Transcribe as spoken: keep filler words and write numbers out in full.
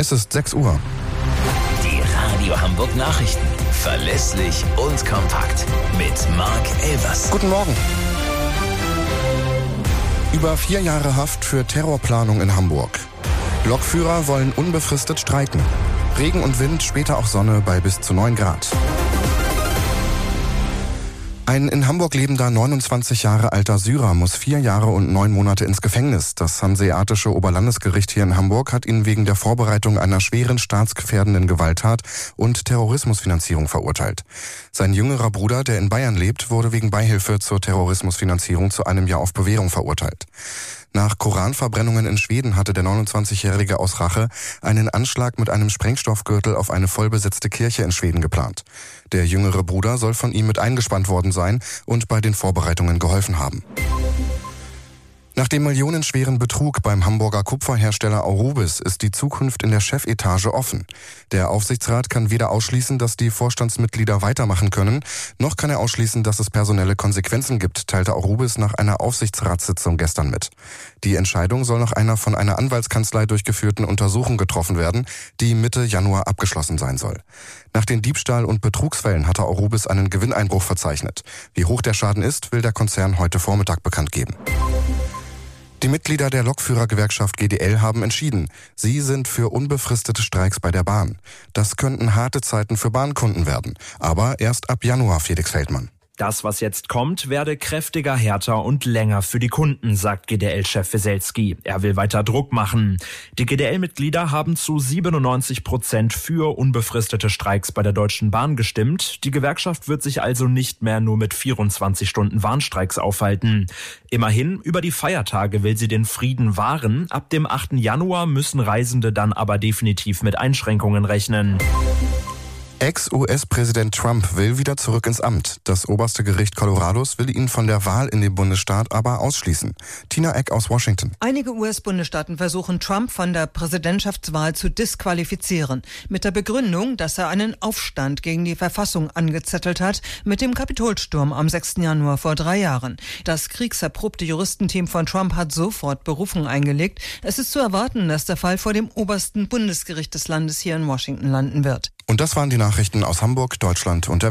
Es ist sechs Uhr. Die Radio Hamburg Nachrichten. Verlässlich und kompakt. Mit Marc Elvers. Guten Morgen. Über vier Jahre Haft für Terrorplanung in Hamburg. Lokführer wollen unbefristet streiken. Regen und Wind, später auch Sonne bei bis zu neun Grad. Ein in Hamburg lebender neunundzwanzig Jahre alter Syrer muss vier Jahre und neun Monate ins Gefängnis. Das Hanseatische Oberlandesgericht hier in Hamburg hat ihn wegen der Vorbereitung einer schweren staatsgefährdenden Gewalttat und Terrorismusfinanzierung verurteilt. Sein jüngerer Bruder, der in Bayern lebt, wurde wegen Beihilfe zur Terrorismusfinanzierung zu einem Jahr auf Bewährung verurteilt. Nach Koranverbrennungen in Schweden hatte der neunundzwanzigjährige aus Rache einen Anschlag mit einem Sprengstoffgürtel auf eine vollbesetzte Kirche in Schweden geplant. Der jüngere Bruder soll von ihm mit eingespannt worden sein und bei den Vorbereitungen geholfen haben. Nach dem millionenschweren Betrug beim Hamburger Kupferhersteller Aurubis ist die Zukunft in der Chefetage offen. Der Aufsichtsrat kann weder ausschließen, dass die Vorstandsmitglieder weitermachen können, noch kann er ausschließen, dass es personelle Konsequenzen gibt, teilte Aurubis nach einer Aufsichtsratssitzung gestern mit. Die Entscheidung soll nach einer von einer Anwaltskanzlei durchgeführten Untersuchung getroffen werden, die Mitte Januar abgeschlossen sein soll. Nach den Diebstahl- und Betrugsfällen hatte Aurubis einen Gewinneinbruch verzeichnet. Wie hoch der Schaden ist, will der Konzern heute Vormittag bekannt geben. Die Mitglieder der Lokführergewerkschaft G D L haben entschieden, sie sind für unbefristete Streiks bei der Bahn. Das könnten harte Zeiten für Bahnkunden werden, aber erst ab Januar, Felix Feldmann. Das, was jetzt kommt, werde kräftiger, härter und länger für die Kunden, sagt G D L-Chef Weselski. Er will weiter Druck machen. Die G D L-Mitglieder haben zu siebenundneunzig Prozent für unbefristete Streiks bei der Deutschen Bahn gestimmt. Die Gewerkschaft wird sich also nicht mehr nur mit vierundzwanzig Stunden Warnstreiks aufhalten. Immerhin, über die Feiertage will sie den Frieden wahren. Ab dem achten Januar müssen Reisende dann aber definitiv mit Einschränkungen rechnen. Ex-U S-Präsident Trump will wieder zurück ins Amt. Das oberste Gericht Colorados will ihn von der Wahl in den Bundesstaat aber ausschließen. Tina Eck aus Washington. Einige U S-Bundesstaaten versuchen, Trump von der Präsidentschaftswahl zu disqualifizieren. Mit der Begründung, dass er einen Aufstand gegen die Verfassung angezettelt hat mit dem Kapitolsturm am sechsten Januar vor drei Jahren. Das kriegserprobte Juristenteam von Trump hat sofort Berufung eingelegt. Es ist zu erwarten, dass der Fall vor dem obersten Bundesgericht des Landes hier in Washington landen wird. Und das waren die Nachrichten aus Hamburg, Deutschland und der